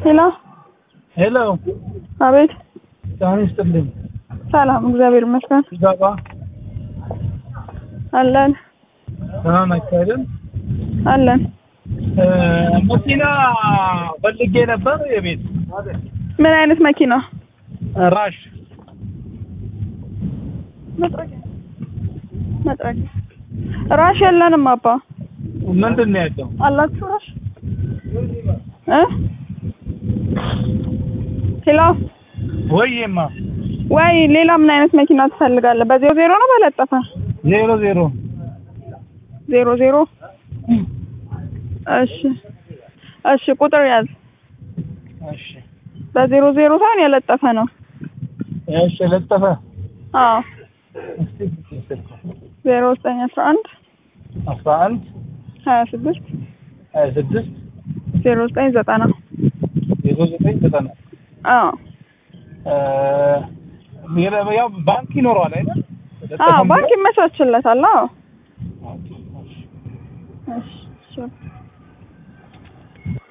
ሄሎ ሄሎ አቤት ታንስተልኝ ሰላም እግዚአብሔር ይመስገን ዛባ አለን ሰላም አይደለም አለን መኪና ፈልጌ ነበር የቤት ምን አይነት መኪና ራሽ መጥረጊያ ራሽ የለንም አባ ምንድነው ያለው አላችሁ ራሽ ሄሎ ወይማ ወይ ሌላ ምን አይነት መኪና ትፈልጋለህ በዜሮ ዜሮ ነው በለጠፈ 00 00 እሺ ቁጥር ያዝ እሺ በዜሮ ዜሮ ሳይሆን የለጠፈ ነው እሺ የለጠፈ አዎ እስቲ 0911 26 0990 አዎ ያው ባንክ ይኖረዋል አይደል ባንክ ይመቻችለታል አዎ እሺ